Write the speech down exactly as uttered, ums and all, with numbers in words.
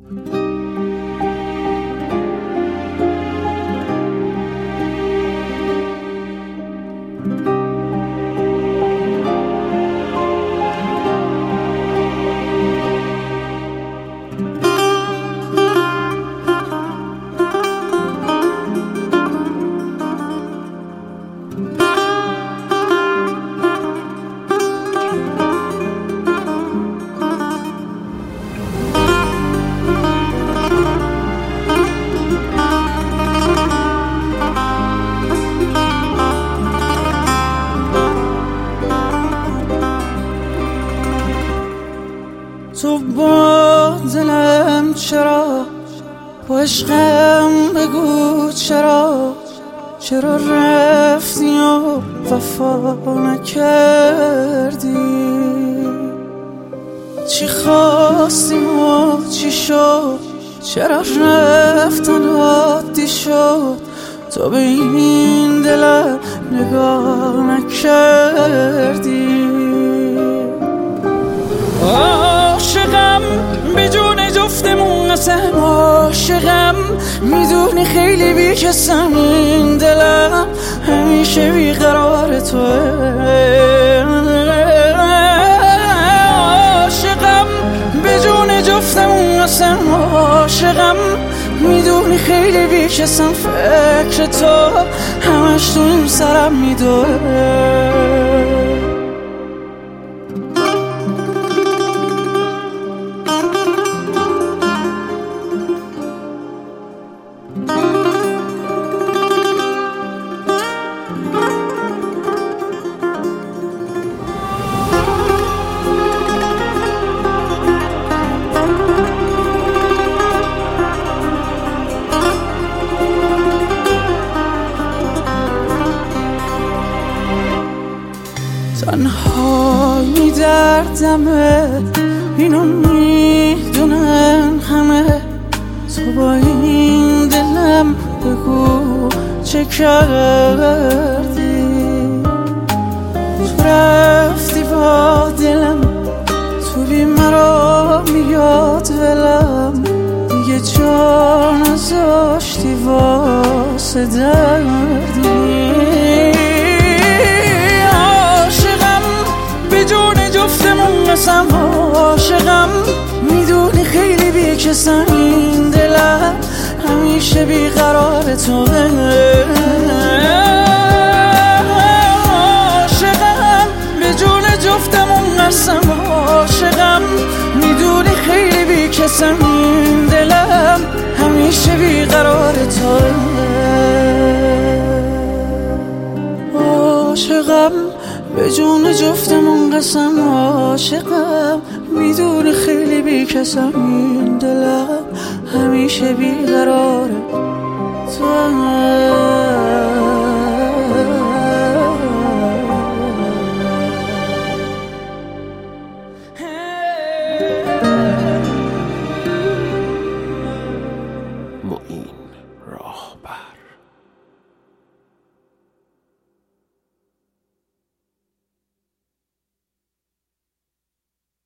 تو با دلم چرا، با عشقم بگو چرا، چرا رفتی و وفا نکردی؟ چی خواستیم و چی شد، چرا رفتن عادی شد؟ تو به این دلم نگاه نکردی. عاشقم بدون جفتمون قسم، عاشقم میدونی خیلی بیکسم، این دلم همیشه بیقرار توه. عاشقم بدون جفتمون قسم، عاشقم میدونی خیلی بیکسم، فکر تو همش تو این سرم میدوه. تنها میدردمه، اینو میدونن همه، تو با این دلم بگو چه کردی؟ تو رفتی با دلم، تو بی مرا میاد ولم، دیگه جا نذاشتی واسه دردی. قسم عاشقم میدونی خیلی بیکسم، این دلم همیشه بیقرار توه. عاشقم به جون جفتمون قسم، عاشقم میدونی خیلی بیکسم، این دلم همیشه بیقرار توه. عاشقم به جون جفتمون قسم، عاشقم میدونی خیلی بیکسم، این دلم همیشه بیقراره تو.